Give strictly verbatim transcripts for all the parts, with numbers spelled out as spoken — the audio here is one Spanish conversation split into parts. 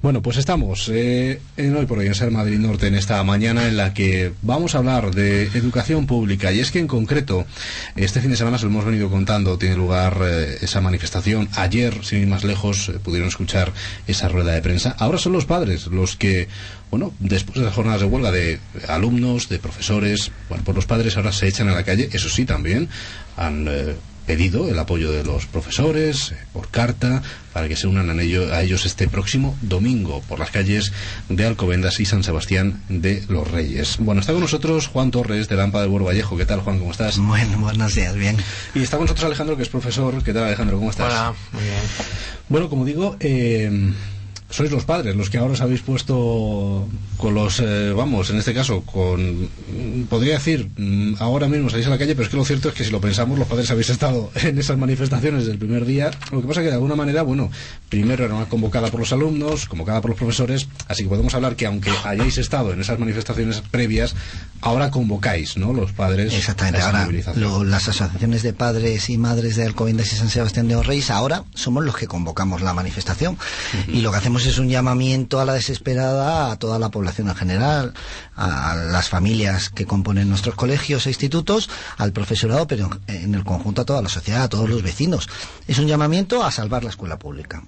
Bueno, pues estamos eh, en Hoy por Hoy en Ser Madrid Norte, en esta mañana en la que vamos a hablar de educación pública. Y es que en concreto, este fin de semana se lo hemos venido contando, tiene lugar eh, esa manifestación. Ayer, sin ir más lejos, eh, pudieron escuchar esa rueda de prensa. Ahora son los padres los que, bueno, después de las jornadas de huelga de alumnos, de profesores, bueno, pues los padres ahora se echan a la calle. Eso sí, también han eh, pedido el apoyo de los profesores eh, por carta para que se unan a ellos, a ellos este próximo domingo por las calles de Alcobendas y San Sebastián de los Reyes. Bueno, está con nosotros Juan Torres de Lampa del Buero Vallejo. ¿Qué tal, Juan? ¿Cómo estás? Bueno, buenos días, bien. Y está con nosotros Alejandro, que es profesor. ¿Qué tal, Alejandro? ¿Cómo estás? Hola, muy bien. Bueno, como digo, eh, sois los padres los que ahora os habéis puesto con los, eh, vamos, en este caso, con, podría decir, ahora mismo salís a la calle, pero es que lo cierto es que si lo pensamos, los padres habéis estado en esas manifestaciones desde el primer día. Lo que pasa es que de alguna manera, bueno, primero era una convocada por los alumnos, convocada por los profesores, así que podemos hablar que aunque hayáis estado en esas manifestaciones previas, ahora convocáis, ¿no?, los padres. Exactamente, ahora lo, las asociaciones de padres y madres de Alcobendas y San Sebastián de los Reyes, ahora somos los que convocamos la manifestación. Uh-huh. Y lo que hacemos es un llamamiento a la desesperada a toda la población en general, a las familias que componen nuestros colegios e institutos, al profesorado, pero en el conjunto a toda la sociedad, a todos los vecinos. Es un llamamiento a salvar la escuela pública,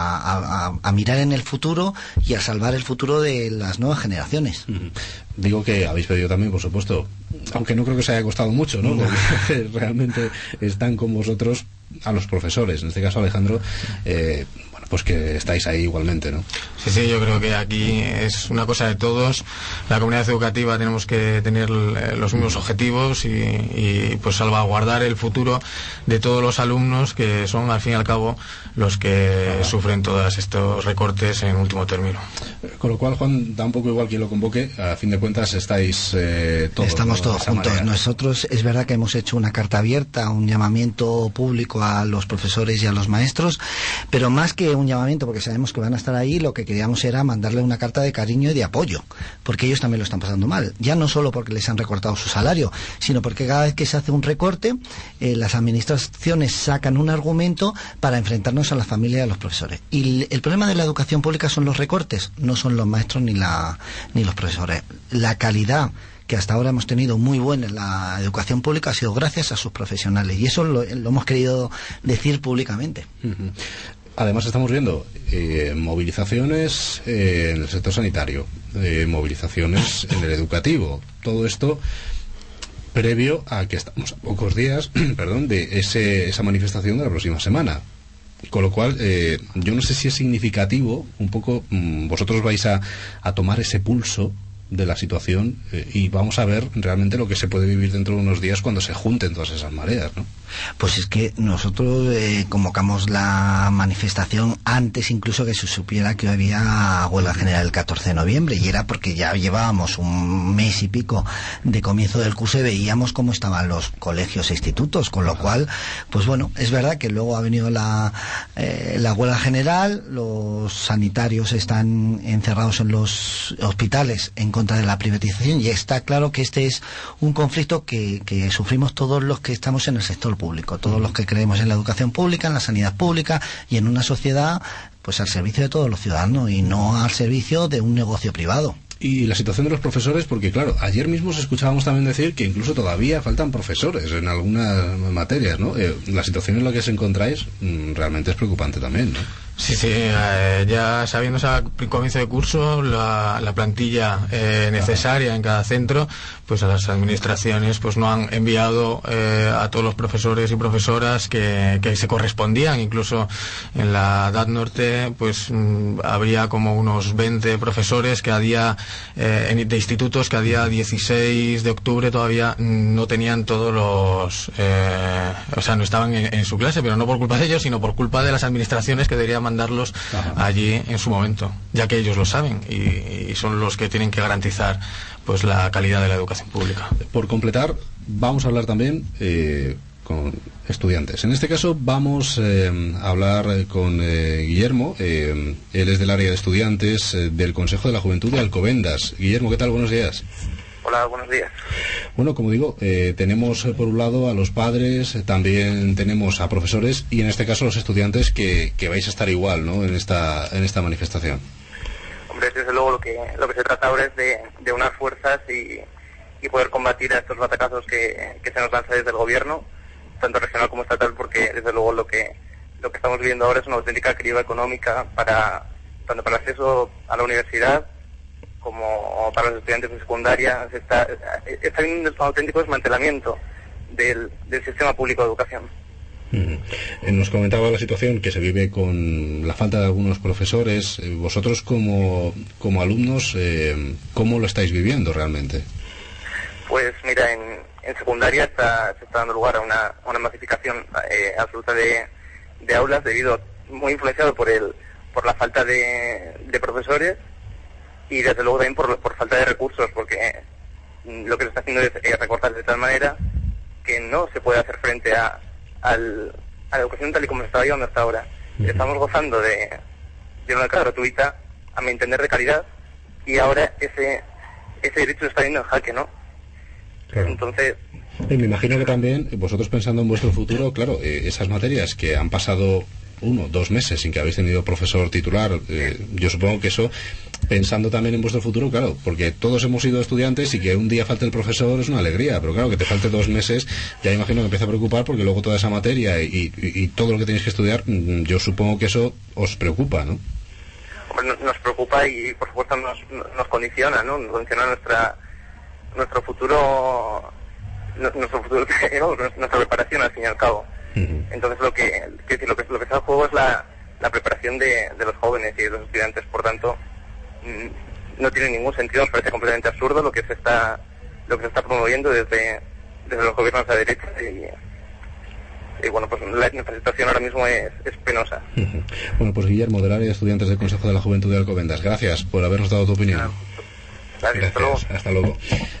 a, a, a mirar en el futuro y a salvar el futuro de las nuevas generaciones. Uh-huh. Digo que habéis pedido también, por supuesto, aunque no creo que os haya costado mucho, ¿no? Porque realmente están con vosotros a los profesores, en este caso Alejandro, eh, bueno, pues que estáis ahí igualmente, ¿no? Sí, sí, yo creo que aquí es una cosa de todos. La comunidad educativa tenemos que tener los mismos objetivos y, y pues salvaguardar el futuro de todos los alumnos, que son al fin y al cabo los que sufren todos estos recortes en último término. Con lo cual, Juan, da un poco igual quien lo convoque, a fin de cuentas estáis eh, todos. Estamos todos juntos. Manera. Nosotros es verdad que hemos hecho una carta abierta, un llamamiento público a los profesores y a los maestros, pero más que un llamamiento, porque sabemos que van a estar ahí, lo que queríamos era mandarle una carta de cariño y de apoyo, porque ellos también lo están pasando mal, ya no solo porque les han recortado su salario, sino porque cada vez que se hace un recorte, eh, las administraciones sacan un argumento para enfrentarnos a la familia y a los profesores. Y el, el problema de la educación pública son los recortes, no son los maestros ni la ni los profesores. La calidad que hasta ahora hemos tenido muy buena en la educación pública ha sido gracias a sus profesionales, y eso lo, lo hemos querido decir públicamente. Uh-huh. Además estamos viendo eh, movilizaciones eh, en el sector sanitario, eh, movilizaciones en el educativo, todo esto previo a que estamos a pocos días perdón, de ese, esa manifestación de la próxima semana. Con lo cual, eh, yo no sé si es significativo, un poco, mmm, vosotros vais a, a tomar ese pulso de la situación eh, y vamos a ver realmente lo que se puede vivir dentro de unos días cuando se junten todas esas mareas, ¿no? Pues es que nosotros eh, convocamos la manifestación antes incluso que se supiera que había huelga general el catorce de noviembre, y era porque ya llevábamos un mes y pico de comienzo del curso y veíamos cómo estaban los colegios e institutos, con lo cual, pues bueno, es verdad que luego ha venido la, eh, la huelga general, los sanitarios están encerrados en los hospitales en contra de la privatización, y está claro que este es un conflicto que, que sufrimos todos los que estamos en el sector público, todos los que creemos en la educación pública, en la sanidad pública y en una sociedad pues al servicio de todos los ciudadanos y no al servicio de un negocio privado. Y la situación de los profesores, porque claro, ayer mismo os escuchábamos también decir que incluso todavía faltan profesores en algunas materias, ¿no? Eh, la situación en la que os encontráis mmm, realmente es preocupante también, ¿no? Sí, sí, eh, ya sabiéndose al comienzo de curso la, la plantilla eh, necesaria en cada centro, pues a las administraciones pues no han enviado eh, a todos los profesores y profesoras que, que se correspondían. Incluso en la D A D Norte pues mm, habría como unos veinte profesores que a día eh, en, de institutos que a día dieciséis de octubre todavía no tenían todos los eh, o sea, no estaban en, en su clase, pero no por culpa de ellos, sino por culpa de las administraciones que deberían mandarlos Ajá. allí en su momento, ya que ellos lo saben y, y son los que tienen que garantizar pues la calidad de la educación pública. Por completar, vamos a hablar también eh, con estudiantes. En este caso vamos eh, a hablar eh, con eh, Guillermo, eh, él es del área de estudiantes eh, del Consejo de la Juventud de Alcobendas. Guillermo, ¿qué tal? Buenos días. Hola, buenos días. Bueno, como digo, eh, tenemos eh, por un lado a los padres, eh, también tenemos a profesores y en este caso a los estudiantes que, que vais a estar igual, ¿no?, en esta en esta manifestación. Hombre, desde luego lo que lo que se trata ahora es de, de unar fuerzas y, y poder combatir a estos batacazos que, que se nos lanza desde el gobierno, tanto regional como estatal, porque desde luego lo que lo que estamos viviendo ahora es una auténtica criba económica para tanto para el acceso a la universidad como para los estudiantes de secundaria. Se está, está habiendo un auténtico desmantelamiento del, del sistema público de educación. Mm. Nos comentaba la situación que se vive con la falta de algunos profesores. Vosotros como, como alumnos, eh, ¿cómo lo estáis viviendo realmente? Pues mira, en, en secundaria está, se está dando lugar a una, a una masificación eh, absoluta de, de aulas, debido muy influenciado por el por la falta de, de profesores y desde luego también por, por falta de recursos, porque lo que se está haciendo es eh, recortar de tal manera que no se puede hacer frente a, al, a la educación tal y como se estaba llevando hasta ahora. Uh-huh. Estamos gozando de, de una educación gratuita, a mi entender de calidad, y ahora ese ese derecho está yendo en jaque, ¿no? Claro. Entonces... Y me imagino que también, vosotros pensando en vuestro futuro, claro, eh, esas materias que han pasado uno, dos meses sin que habéis tenido profesor titular, eh, yo supongo que eso, pensando también en vuestro futuro, claro, porque todos hemos sido estudiantes y que un día falte el profesor es una alegría, pero claro, que te falte dos meses, ya imagino que empieza a preocupar, porque luego toda esa materia y, y, y todo lo que tenéis que estudiar, yo supongo que eso os preocupa, ¿no? Hombre, nos preocupa y por supuesto nos, nos condiciona, ¿no? Nos condiciona nuestra nuestro futuro, nuestro futuro, nuestra preparación al fin y al cabo. Entonces lo que, que lo que lo que está en juego es la, la preparación de, de los jóvenes y de los estudiantes. Por tanto, mmm, no tiene ningún sentido, nos parece completamente absurdo lo que se está lo que se está promoviendo desde desde los gobiernos de la derecha y, y bueno, pues la, nuestra situación ahora mismo es, es penosa. Bueno, pues Guillermo, del área de estudiantes del Consejo de la Juventud de Alcobendas, gracias por habernos dado tu opinión. Claro. Gracias, hasta luego. Hasta luego.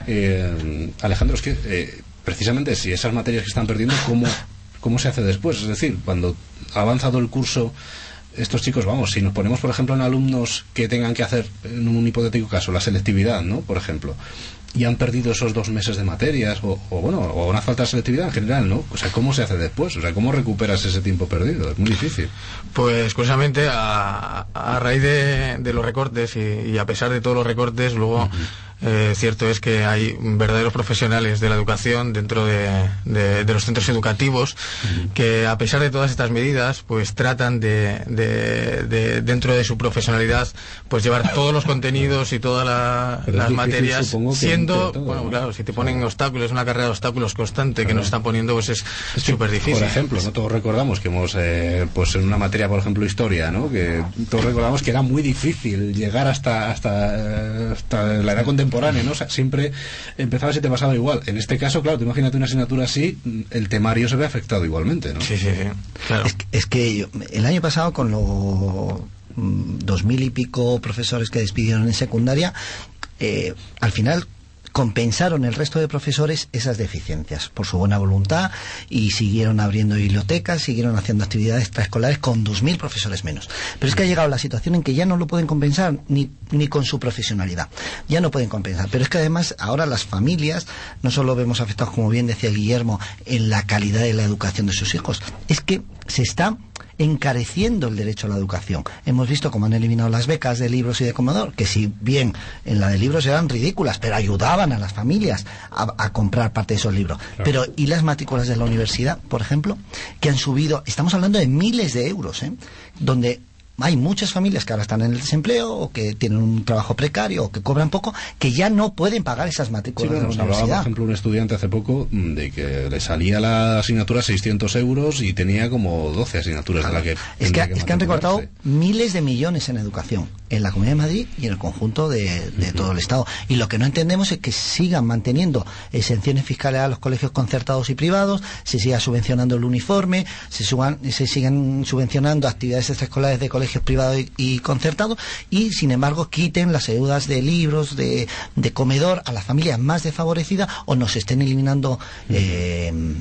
Eh, Alejandro, es que eh, precisamente si esas materias que están perdiendo, ¿cómo ¿Cómo se hace después? Es decir, cuando ha avanzado el curso, estos chicos, vamos, si nos ponemos, por ejemplo, en alumnos que tengan que hacer, en un hipotético caso, la selectividad, ¿no?, por ejemplo, y han perdido esos dos meses de materias, o, o bueno, o una falta de selectividad en general, ¿no? O sea, ¿cómo se hace después? O sea, ¿cómo recuperas ese tiempo perdido? Es muy difícil. Pues, curiosamente, a, a raíz de, de los recortes y, y a pesar de todos los recortes, luego... Uh-huh. Eh, cierto es que hay verdaderos profesionales de la educación dentro de, de, de los centros educativos uh-huh. que a pesar de todas estas medidas pues tratan de, de, de dentro de su profesionalidad pues llevar todos los contenidos y todas la, las difícil, materias siendo todo, bueno, ¿no? Claro, si te ponen claro. obstáculos, una carrera de obstáculos constante claro. que nos están poniendo, pues es súper difícil. Por ejemplo, no todos recordamos que hemos eh, pues en una materia, por ejemplo, historia, ¿no?, que todos recordamos que era muy difícil llegar hasta hasta, hasta la edad contemporánea, ¿no? O sea, siempre empezabas y te pasaba igual. En este caso, claro, tú imagínate una asignatura así, el temario se ve afectado igualmente, ¿no? Sí, sí, sí. Claro. Es que, es que yo, el año pasado, con los dos mil y pico profesores que despidieron en secundaria, eh, al final compensaron el resto de profesores esas deficiencias por su buena voluntad y siguieron abriendo bibliotecas, siguieron haciendo actividades extraescolares con dos mil profesores menos. Pero es que ha llegado la situación en que ya no lo pueden compensar ni, ni con su profesionalidad. Ya no pueden compensar. Pero es que además ahora las familias no solo vemos afectados, como bien decía Guillermo, en la calidad de la educación de sus hijos, es que se está encareciendo el derecho a la educación. Hemos visto cómo han eliminado las becas de libros y de comedor, que si bien en la de libros eran ridículas, pero ayudaban a las familias a, a comprar parte de esos libros. Claro. Pero ¿y las matrículas de la universidad, por ejemplo? Que han subido, estamos hablando de miles de euros, ¿eh?, donde hay muchas familias que ahora están en el desempleo o que tienen un trabajo precario o que cobran poco, que ya no pueden pagar esas matrículas sí, bueno, de la universidad. Hablaba, por ejemplo, un estudiante hace poco de que le salía la asignatura seiscientos euros y tenía como doce asignaturas claro. de la que es que, que es que han recortado miles de millones en educación en la Comunidad de Madrid y en el conjunto de, de uh-huh. todo el Estado. Y lo que no entendemos es que sigan manteniendo exenciones fiscales a los colegios concertados y privados, se siga subvencionando el uniforme, se, suban, se sigan subvencionando actividades extraescolares de colegios privados y, y concertados, y sin embargo quiten las ayudas de libros, de, de comedor a las familias más desfavorecidas, o nos estén eliminando uh-huh. eh,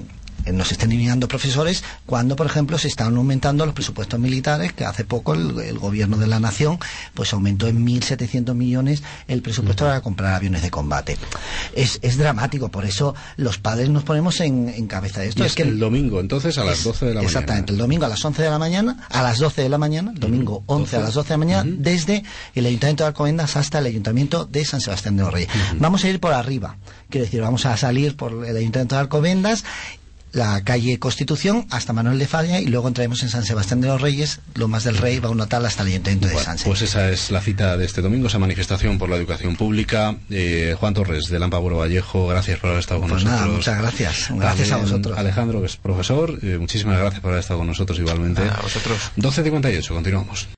nos estén eliminando profesores cuando, por ejemplo, se están aumentando los presupuestos militares, que hace poco el, el gobierno de la nación pues aumentó en mil setecientos millones el presupuesto para comprar aviones de combate. Es, es dramático, por eso los padres nos ponemos en, en cabeza de esto. Y es, es que el domingo, entonces, a las doce de la mañana. Exactamente, el domingo a las once de la mañana, a las doce de la mañana, el domingo once a las doce de la mañana, uh-huh. desde el Ayuntamiento de Alcobendas hasta el Ayuntamiento de San Sebastián de los Reyes. Uh-huh. Vamos a ir por arriba, quiero decir, vamos a salir por el Ayuntamiento de Alcobendas, la calle Constitución hasta Manuel de Falla, y luego entraremos en San Sebastián de los Reyes, Lomas del Rey, va un natal hasta el Ayuntamiento bueno, de San Sebastián. Pues esa es la cita de este domingo, esa manifestación por la educación pública. Eh, Juan Torres, de Lampa Buro Vallejo, gracias por haber estado con pues nosotros. Nada, muchas gracias. Gracias También a vosotros. Alejandro, que es profesor, eh, muchísimas gracias por haber estado con nosotros igualmente. A vosotros. doce cincuenta y ocho, continuamos.